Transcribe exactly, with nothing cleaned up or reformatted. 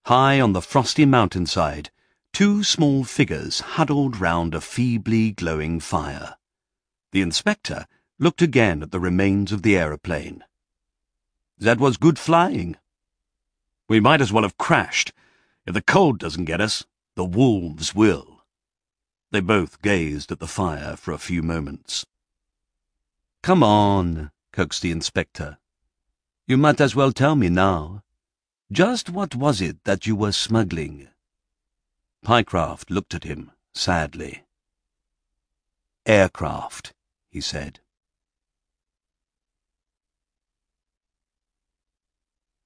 High on the frosty mountainside, two small figures huddled round a feebly glowing fire. The inspector looked again at the remains of the aeroplane. "That was good flying." "We might as well have crashed. If the cold doesn't get us, the wolves will." They both gazed at the fire for a few moments. "Come on," coaxed the inspector. "You might as well tell me now. Just what was it that you were smuggling?" Pycraft looked at him sadly. "Aircraft," he said.